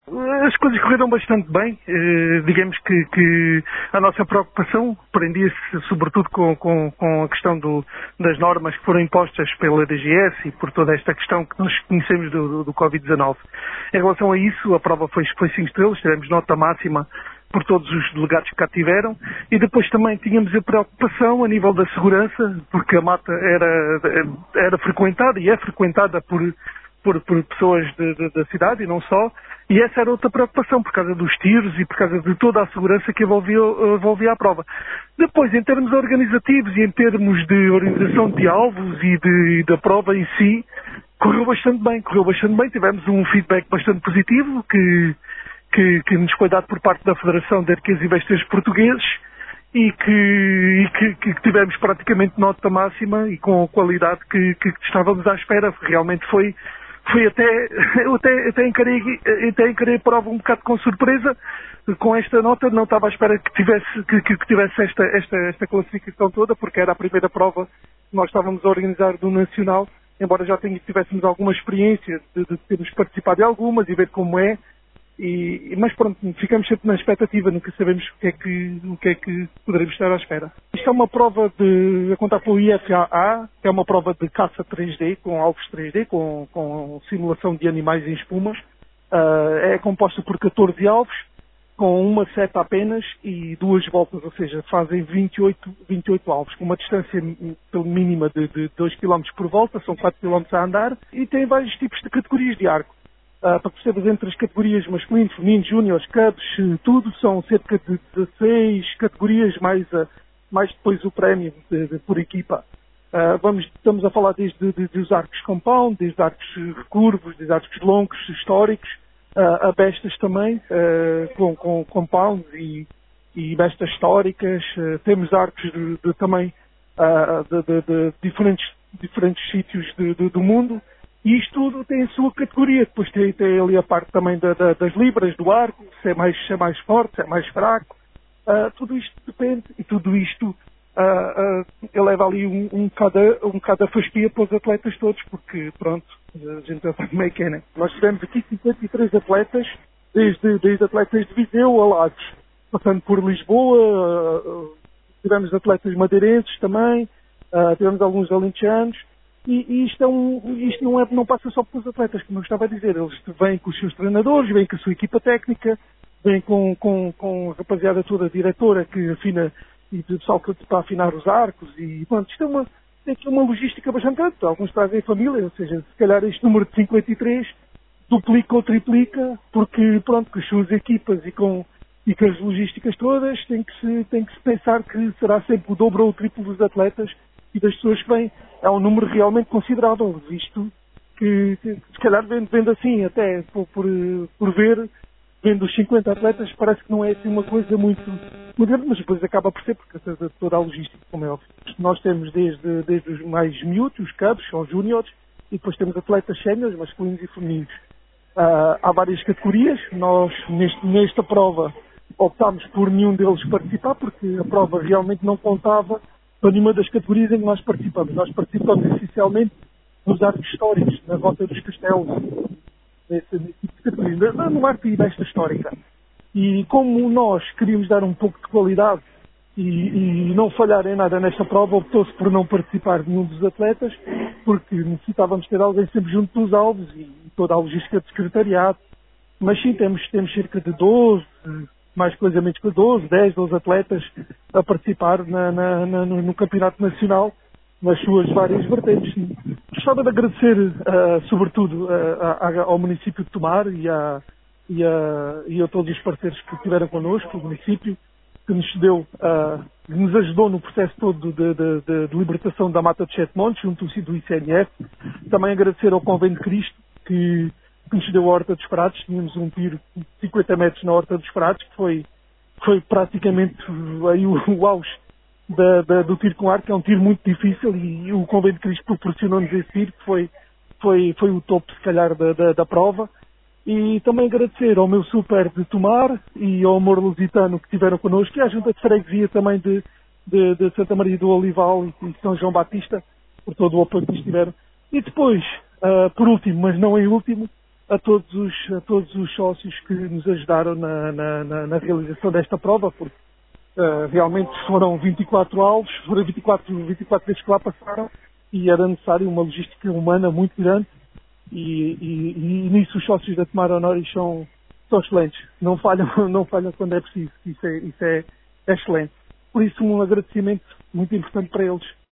As coisas correram bastante bem. Digamos que a nossa preocupação prendia-se sobretudo com a questão das normas que foram impostas pela DGS e por toda esta questão que nós conhecemos do Covid-19. Em relação a isso, a prova foi 5 estrelas, tivemos nota máxima por todos os delegados que cá tiveram, e depois também tínhamos a preocupação a nível da segurança, porque a mata era frequentada e é frequentada por pessoas da cidade e não só, e essa era outra preocupação por causa dos tiros e por causa de toda a segurança que envolvia a prova. Depois, em termos organizativos e em termos de organização de alvos e da prova em si, correu bastante bem, tivemos um feedback bastante positivo que nos foi dado por parte da Federação de Arqueiros e Besteiros Portugueses e que tivemos praticamente nota máxima e com a qualidade que estávamos à espera. Realmente foi eu até encarei a prova um bocado com surpresa com esta nota, não estava à espera que tivesse esta classificação toda, porque era a primeira prova que nós estávamos a organizar do Nacional, embora já tivéssemos alguma experiência de termos participado em algumas e ver como é. Mas pronto, ficamos sempre na expectativa, nunca sabemos o que é que poderemos estar à espera. Isto é uma prova a contar pelo IFAA, que é uma prova de caça 3D, com alvos 3D, com simulação de animais em espumas. É composta por 14 alvos, com uma seta apenas e 2 voltas, ou seja, fazem 28 alvos, com uma distância mínima de 2 km por volta, são 4 km a andar, e tem vários tipos de categorias de arco. Para perceber entre as categorias masculino, feminino, júniores, cubs, tudo, são cerca de 16 categorias, mais depois o prémio por equipa. Estamos a falar desde os arcos compound, desde arcos recurvos, desde arcos longos, históricos, a bestas também, com compounds e bestas históricas. Temos arcos também de diferentes sítios do mundo. E isto tudo tem a sua categoria. Depois tem ali a parte também das libras do arco, se é mais forte, se é mais fraco. Tudo isto depende. E tudo isto eleva ali cada fasquia para os atletas todos, porque, pronto, a gente já sabe como é que é, né? Nós tivemos aqui 53 atletas, desde atletas de Viseu a Lagos, passando por Lisboa, tivemos atletas madeirenses também, tivemos alguns alentejanos. E isto não passa só pelos atletas, como eu estava a dizer. Eles vêm com os seus treinadores, vêm com a sua equipa técnica, vêm com a rapaziada toda, a diretora que afina e o pessoal que está a afinar os arcos. E pronto, isto tem aqui uma logística bastante grande. Alguns trazem família, ou seja, se calhar este número de 53 duplica ou triplica, porque pronto, com as suas equipas e com as logísticas todas, tem que se pensar que será sempre o dobro ou o triplo dos atletas e das pessoas que vêm. É um número realmente considerável, visto que se calhar vendo assim, até por ver, vendo os 50 atletas, parece que não é assim uma coisa muito grande, mas depois acaba por ser, porque toda a logística, como é óbvio. Nós temos desde os mais miúdos, os cubs, os júniores, e depois temos atletas séniores, masculinos e femininos. Há várias categorias. Nós, nesta prova, optámos por nenhum deles participar, porque a prova realmente não contava para nenhuma das categorias em que nós participamos. Nós participamos essencialmente nos arcos históricos, na Rota dos Castelos, nesse tipo de categorias, no arco e besta histórica. E como nós queríamos dar um pouco de qualidade e não falhar em nada nesta prova, optou-se por não participar de nenhum dos atletas, porque necessitávamos ter alguém sempre junto dos alvos e toda a logística de secretariado. Mas sim, temos cerca de 12, mais coisa menos que 12 atletas a participar no Campeonato Nacional, nas suas várias vertentes. Gostava de agradecer, sobretudo, ao município de Tomar e a todos os parceiros que estiveram connosco, o município, que nos ajudou no processo todo de libertação da Mata de Sete Montes, junto do ICNF. Também agradecer ao Convento de Cristo, que nos deu a Horta dos Prados. Tínhamos um tiro de 50 metros na Horta dos Prados, que foi praticamente aí o auge do tiro com arco. É um tiro muito difícil e o Convento de Cristo proporcionou-nos esse tiro, que foi o topo, se calhar, da prova. E também agradecer ao meu super de Tomar e ao Amor Lusitano que estiveram connosco, e à Junta de Freguesia também de Santa Maria do Olival e São João Batista, por todo o apoio que nos tiveram. E depois, por último, mas não em último, a todos os sócios que nos ajudaram na realização desta prova, porque realmente foram 24 alvos, foram 24 vezes que lá passaram e era necessário uma logística humana muito grande e nisso os sócios da Tomar Honoris são excelentes, não falham quando é preciso, isso é excelente. Por isso um agradecimento muito importante para eles.